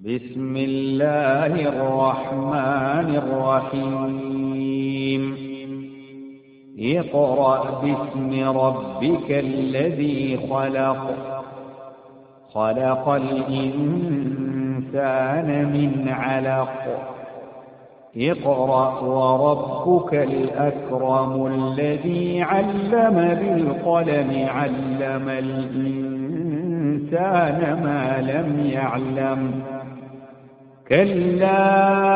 بسم الله الرحمن الرحيم اقرأ باسم ربك الذي خلق خلق الإنسان من علق اقرأ وربك الأكرم الذي علم بالقلم علم الإنسان ما لم يعلم كلا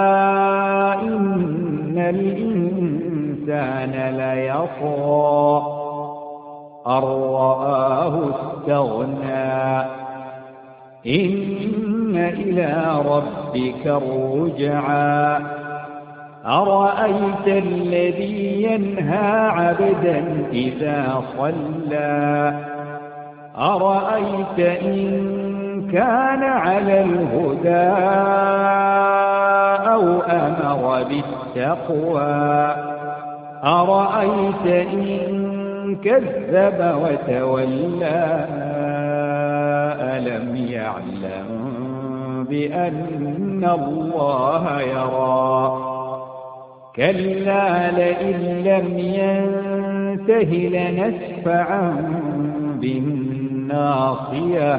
إن الإنسان ليطغى أن رآه استغنى إن إلى ربك الرجعى أرأيت الذي ينهى عبدا إذا صلى أرأيت إن كان على الهدى أو أمر بالتقوى أرأيت إن كذب وتولى ألم يعلم بأن الله يرى كلا لئن لم ينته لنسفعا بالناصية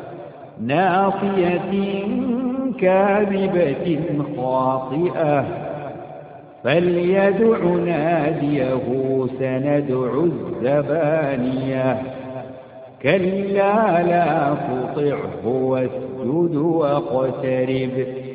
ناصية كاذبة خاطئة فليدع ناديه سندع الزبانية كلا لا تطعه واسجد واقترب